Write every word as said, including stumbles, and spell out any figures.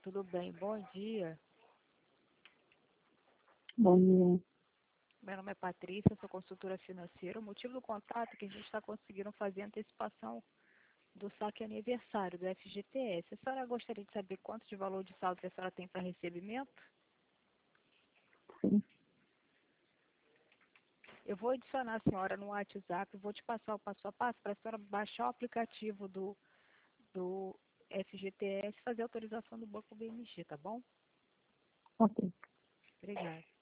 tudo bem? Bom dia. Bom dia. Meu nome é Patrícia, sou consultora financeira. O motivo do contato é que a gente está conseguindo fazer antecipação do saque aniversário do F G T S. A senhora gostaria de saber quanto de valor de saldo que a senhora tem para recebimento? Sim. Eu vou adicionar a senhora no WhatsApp, vou te passar o passo a passo para a senhora baixar o aplicativo do, do F G T S e fazer a autorização do Banco B M G, tá bom? Ok. Obrigada.